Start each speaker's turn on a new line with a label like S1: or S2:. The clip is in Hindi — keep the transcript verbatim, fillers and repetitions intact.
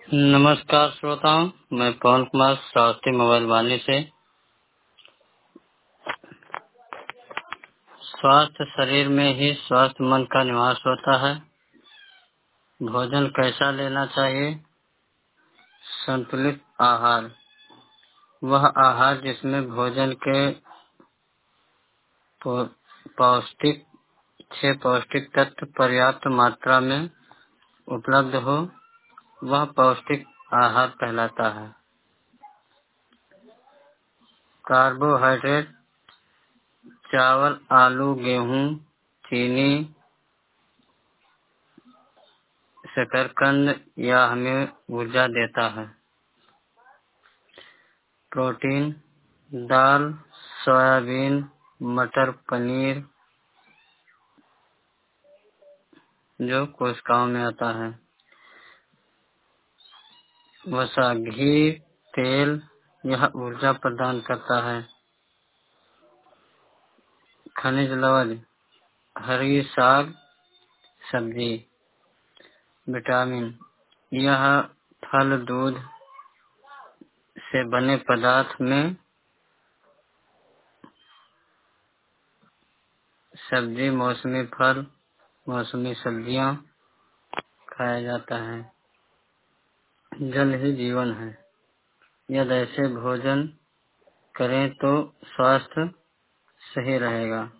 S1: नमस्कार श्रोताओं, मैं पवन कुमार श्रावस्ती मोबाइल वाणी से। स्वास्थ्य शरीर में ही स्वस्थ मन का निवास होता है। भोजन कैसा लेना चाहिए? संतुलित आहार वह आहार जिसमें भोजन के पौ- पौष्टिक छह पौष्टिक तत्व पर्याप्त मात्रा में उपलब्ध हो, वह पौष्टिक आहार कहलाता है। कार्बोहाइड्रेट चावल, आलू, गेहूं, चीनी, शकरकंद या हमें ऊर्जा देता है। प्रोटीन दाल, सोयाबीन, मटर, पनीर जो कोशिकाओं में आता है। वसा घी, तेल यह ऊर्जा प्रदान करता है। खनिज लवण हरी साग सब्जी। विटामिन यह फल दूध से बने पदार्थ में सब्जी, मौसमी फल, मौसमी सब्जियां खाया जाता है। जल ही जीवन है। यदि ऐसे भोजन करें तो स्वास्थ्य सही रहेगा।